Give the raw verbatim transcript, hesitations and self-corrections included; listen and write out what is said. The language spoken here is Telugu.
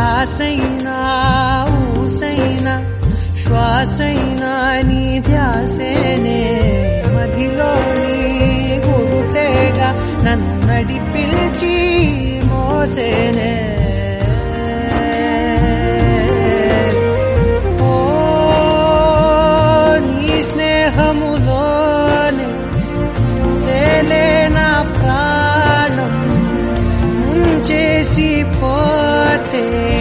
ఆసైనా ఊసైనా శ్వాసైనా నీ ధ్యాసేనే మదిలో నీ గురుతేగా నన్నడి పిలిచి మోసేనే ఓ నీ స్నేహములోనే తేలే నా ప్రాణం ముంచేసి పోతే